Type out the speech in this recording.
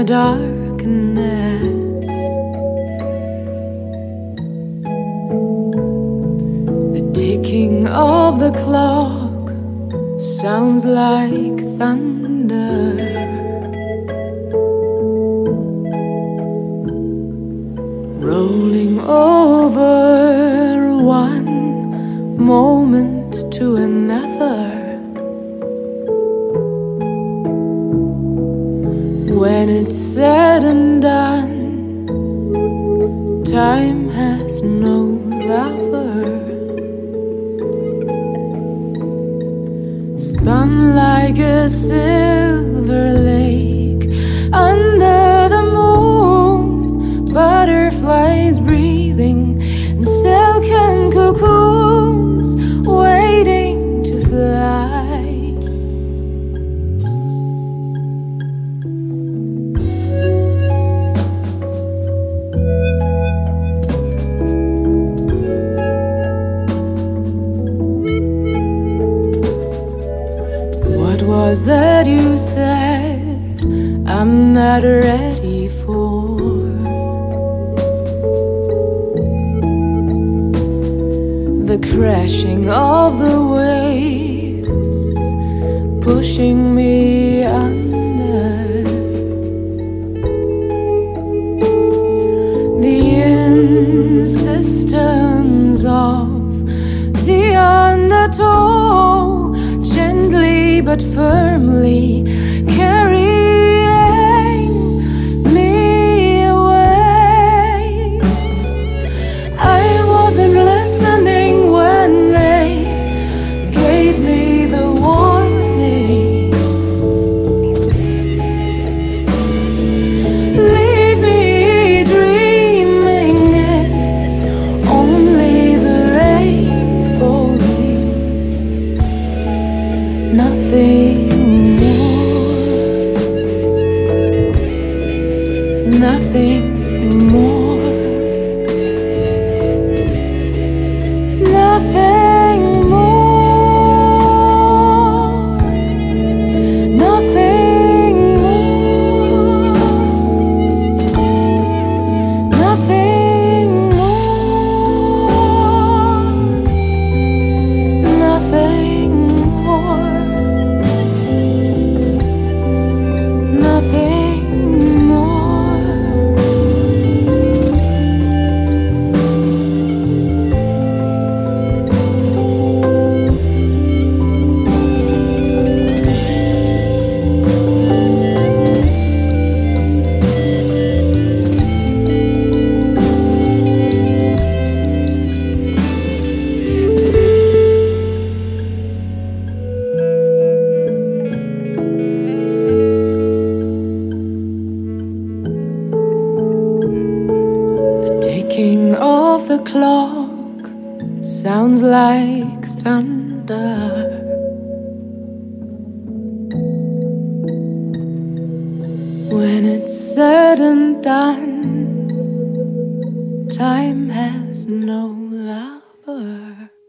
the darkness. The ticking of the clock sounds like thunder. Rolling over one moment to another. When it's said and done, time has no lover. Spun like a silver lake under the moon, butterflies breathing in silken cocoons, waiting to fly. What was that you said I'm not ready for? The crashing of the waves pushing me under. The insistence of the undertow, gently but firmly carrying me away. I wasn't listening when they gave me the warning. Leave me dreaming, it's only the rain falling. Nothing more, nothing more, nothing more, nothing more, nothing more, nothing more. Nothing more. Ticking of the clock sounds like thunder. When it's said and done, time has no lover.